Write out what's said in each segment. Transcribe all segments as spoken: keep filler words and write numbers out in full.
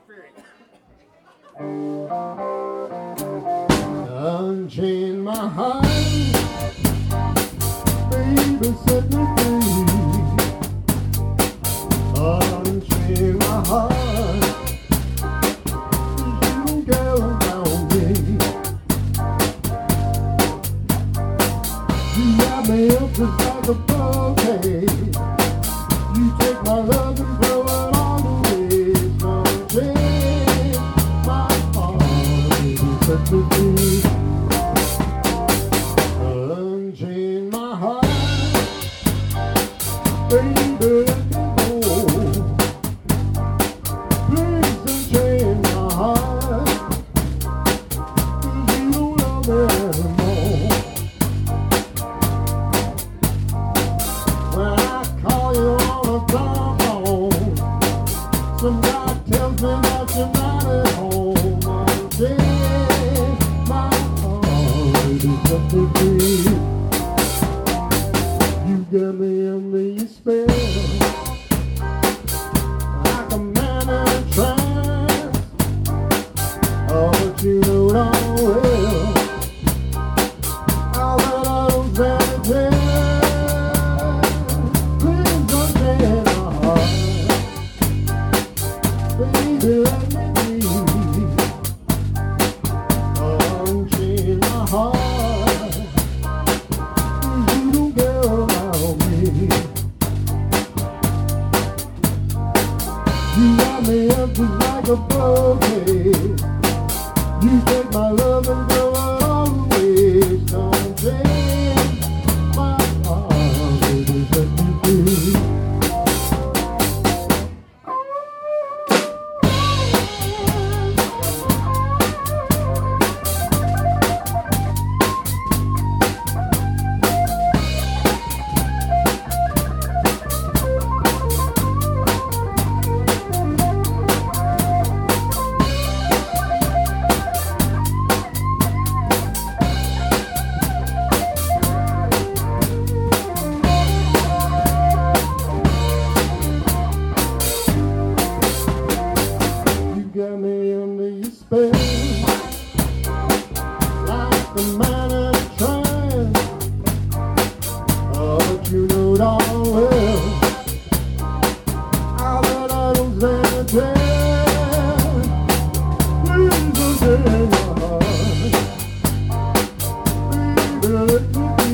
Unchain my heart, baby, set me free. Unchain my heart, 'cause you don't care about me. You got me up just like a bouquet. You take my love and throw it all away. Unchain my heart, baby, set me free. Unchain my heart, baby, let me go. Please unchain my heart, 'cause you don't love me anymore. When I call you on the telephone, some guy tells me that you're not at home. Unchain my heart, baby, set me free. You got me under your spell, like a man in a trance. Oh, but you know darn well how that I don't stand a chance. Please unchain my heart, baby, let me be. Unchain my heart, 'cause you don't care about me. You got me up just like a bouquet. You take my love and throw it all away. Unchain my heart, baby, set me free. You got me under your spell, like the man in a trance. Oh, but you know darn well how that I don't stand a chance. Please unchain my heart, baby, let me be.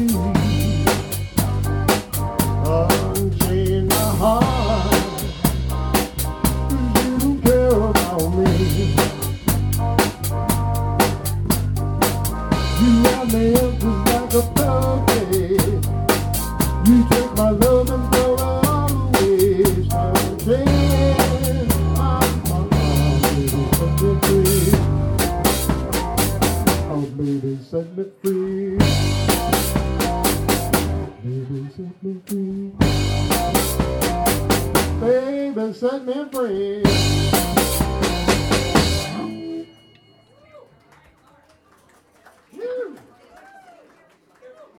Unchain my heart, 'cause you don't care about me. You got me up just like a bouquet. You take my love and throw it all away. Unchain my heart, baby, set me free. Oh, baby, set me free. Baby, set me free. Baby, set me free.